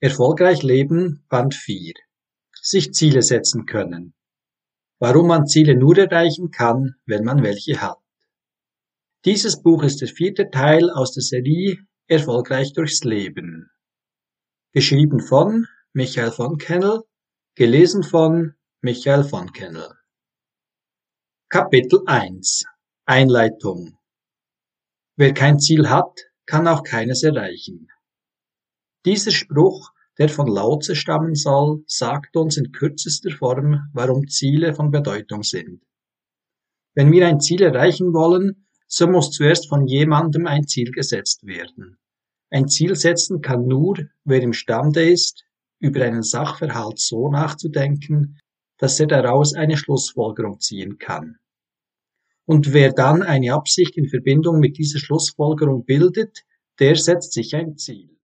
Erfolgreich leben, Band 4. Sich Ziele setzen können. Warum man Ziele nur erreichen kann, wenn man welche hat. Dieses Buch ist der 4. Teil aus der Serie Erfolgreich durchs Leben. Geschrieben von Michael von Kennel, gelesen von Michael von Kennel. Kapitel 1 Einleitung. Wer kein Ziel hat, kann auch keines erreichen. Dieser Spruch, der von Lao Tse stammen soll, sagt uns in kürzester Form, warum Ziele von Bedeutung sind. Wenn wir ein Ziel erreichen wollen, so muss zuerst von jemandem ein Ziel gesetzt werden. Ein Ziel setzen kann nur, wer imstande ist, über einen Sachverhalt so nachzudenken, dass er daraus eine Schlussfolgerung ziehen kann. Und wer dann eine Absicht in Verbindung mit dieser Schlussfolgerung bildet, der setzt sich ein Ziel.